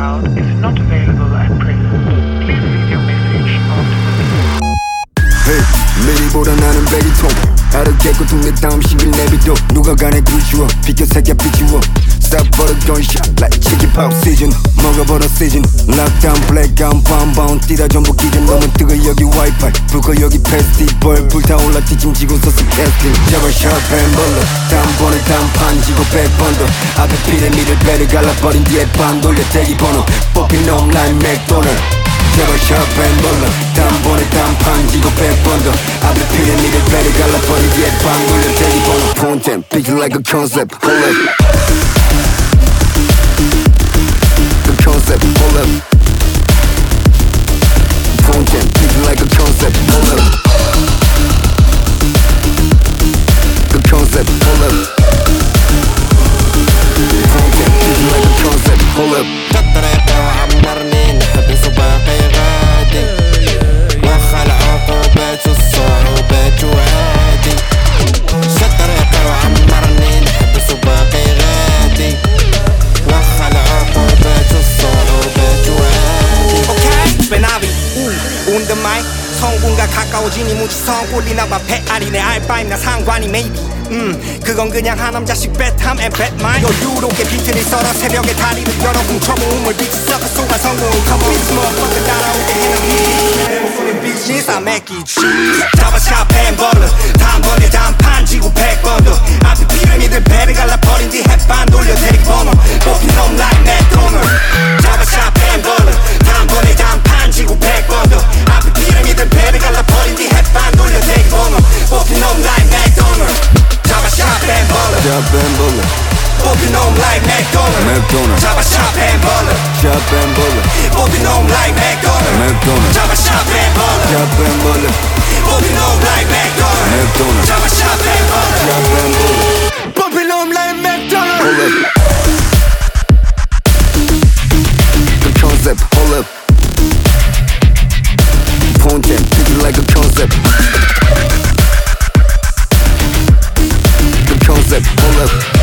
child is not available at present. Please leave your message after the beep. Hey, 미리보다 나는 베리통 알았겠고 통내 다음 싱글 내비도 누가 간에 굴주어 비켜 새끼야 비추어 Stop for the gunshot like chicken pop season 먹어버려 season Lockdown blackout 밤밤 뛰다 전부 기준 너무 뜨거 여기 와이파이 불꺼 여기 페스티벌 불타올라 뒤짐지고 서서 캐스팅 제발 샤프앤벌러 단번에 단판 지고 100번 더 앞에 피라미드 배를 갈라버린 뒤에 반 돌려 대기번호 뽑힌 놈 라인 맥도널드 제발 샤프앤벌러 단번에 단판 지고 100번 더 앞에 피라미드 배를 갈라버린 뒤에 반 돌려 대기번호 폰텐 Picture like a concept hold up The concept hold up 폰텐 Picture like a concept hold up The concept hold up 폰텐 Picture like a concept hold up الطريقة وعمرني نحبس وباقي غادي واخا العقوبات والصعوبات وعادي الطريقة وعمرني نحبس وباقي غادي واخا العقوبات والصعوبات وعادي 오케이 베나비 on the mic 성공과 가까워지니 무지성 꼴리나 봐 배알이 내 알바임 나 상관이 maybe 그건 그냥 한 남자씩 배탐 and bet my 여유롭게 비트를 썰어 새벽에 다리를 열어 훔쳐모음을 빛이 섞어 쏘아 성공을 come on this motherfucker 따라올 때 해는 손에 비즈니스 I make it cheese 잡아 샤프앤벌러 단번에 단판 지고 100번 더 앞에 피라미드 배를 갈라버린 뒤 햇반 돌려 대기번호 뽑힌 놈 like 맥도널드 잡아 샤프앤벌러 단번에 단판 지고 100번 더 앞에 피라미드 배를 갈라버린 뒤 햇반 돌려 대기번호 뽑힌 놈 like 맥도널드 잡아 샤프앤벌러 샤프앤벌러 뽑힌 놈 like 맥도널드 맥도널드 잡아 샤프앤벌러 샤프앤벌러 뽑힌 놈 like 맥도널드 맥도널드 잡아 샤프앤벌러 샤프앤벌러 뽑힌 놈 like 맥도널드 맥도널드 잡아 샤프앤벌러 샤프앤벌러 뽑힌 놈 like 맥도널드 hold up The concept hold up 폰텐 Picture like a concept The concept hold up